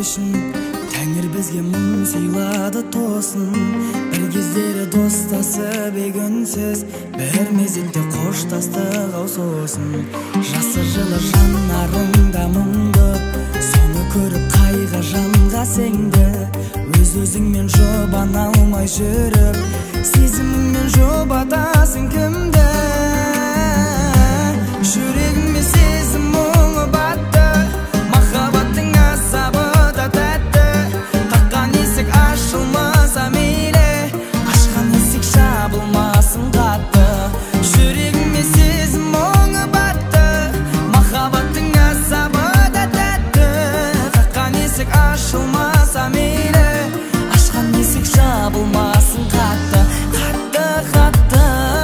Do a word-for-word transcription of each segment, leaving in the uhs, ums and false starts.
үшін Тәңір бізге мұң сыйлады тосын. Бір кездері достасып егінсіз, бір мезетте қоштастық ау сосын. Жасы жылы жанарыңда мұңды, соны көріп қайғы жанға сеңді. Өз-өзіңмен жұбана алмай жүріп, сезіміңмен жұбатасың кімді? Жүрегіме сезім мұңы батты, махаббаттың азабы да тәтті. Қаққан есік ашылмаса мейлі, ашқан есік жабылмасын қатты. Жүрегіме сезім мұңы батты, махаббаттың азабы да тәтті. Қаққан есік ашылмаса мейлі, ашқан есік жабылмасын қатты. Қатты, қатты,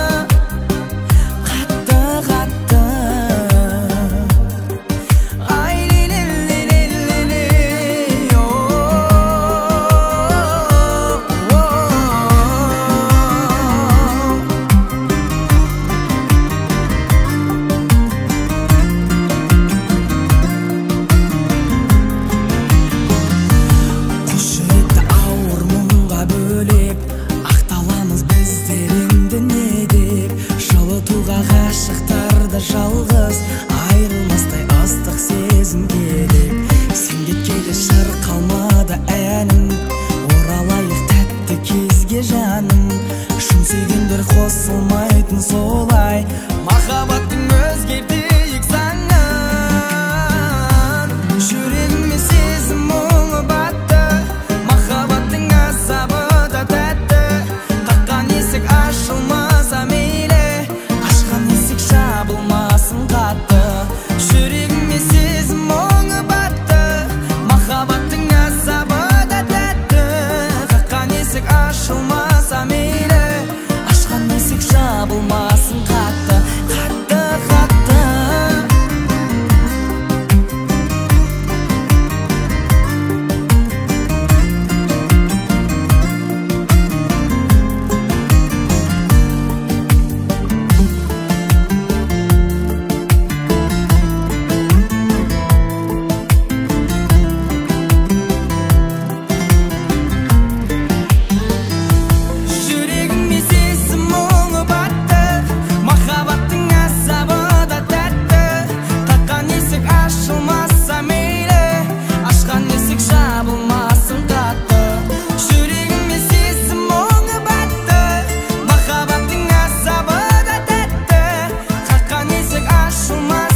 жалғыз айрылмастай ыстық сезім керек. Сен кеткелі шыр қалмады әнім, оралайық тәтті кезге жаным. Шын сүйгендер қосылмайтын солай, махаббаттың өзгертейік заңын. Жүрегіме сезім мұңы батты, махаббаттың азабы да тәтті. Қаққан есік ашылмаса мейлі, ашқан есік жабылмасын қатты. Жүрегіме сезім мұңы батты, махаббаттың азабы да тәтті. Қаққан есік ашылмаса мейлі, ашқан есік жабылмасын қатты. Қатты, қатты. So much